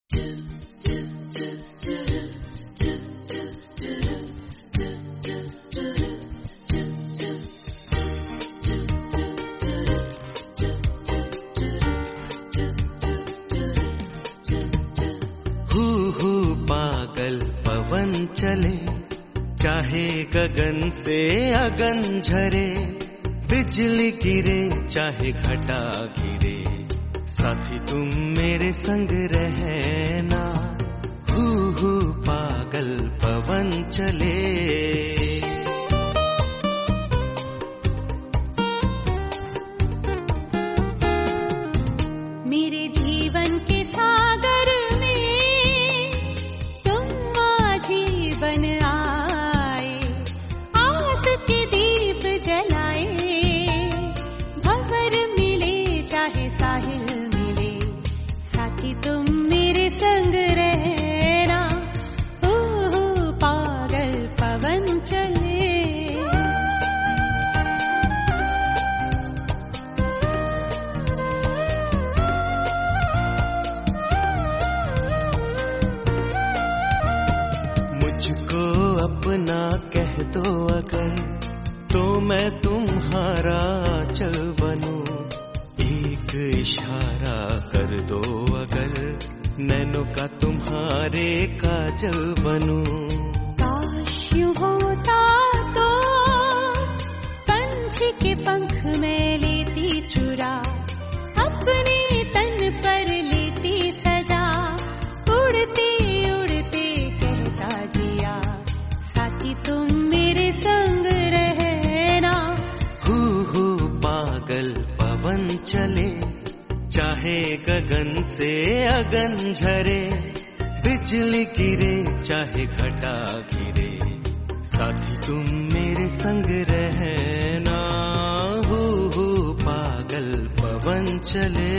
पागल पवन चले, चाहे गगन से अगन झरे, बिजली गिरे चाहे घटा गिरे, साथी तुम मेरे संग रहना। हू पागल पवन चले। मेरे जीवन के सागर में तुम माझी बन आए, आस के दीप जलाए, भंवर मिले चाहे साहिल मिले, साथी तुम मेरे संग रहना। ओ पागल पवन चले। अपना कह दो अगर, तो मैं तुम्हारा चल बनूं। एक इशारा कर दो अगर, नैनों का तुम्हारे काजल बनूं। काश यूं होता तो पंछी के पंख में लेती चुरा, अपने तन पर लेती सजा, उड़ते उड़ते कहता जिया, साथी तुम मेरे संग रहना। हू पागल पवन चले, चाहे गगन से अगन झरे, बिजली गिरे चाहे घटा गिरे, साथी तुम मेरे संग रहना। हू पागल पवन चले।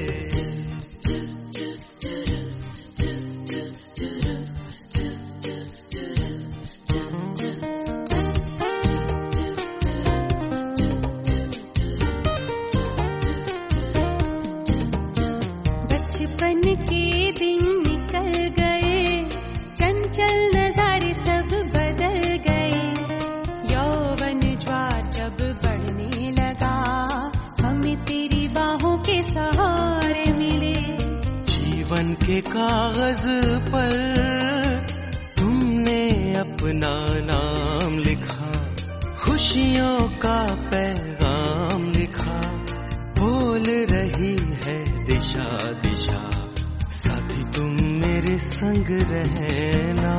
बचपन के दिन निकल गए, चंचल नजारे सब बदल गए, यौवन ज्वार जब बढ़ने लगा, हमें तेरी बाहों के सहारे मिले। जीवन के कागज पर तुमने अपना नाम लिखा, खुशियों का पैगाम लिखा, बोल रही है दिशा दिशा, साथी तुम मेरे संग रहना।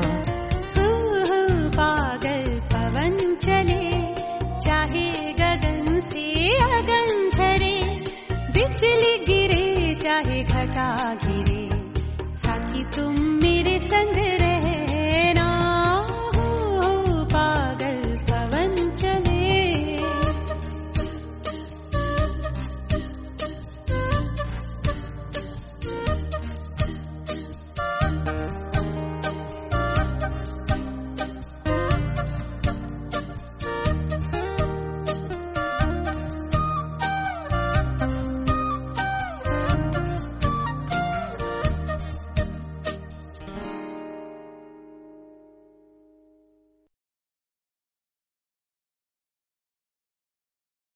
पागल पवन चले, चाहे गगन से अगन झरे, बिजली गिरे चाहे घटा गिरे, साथी तुम मेरे संग रहे।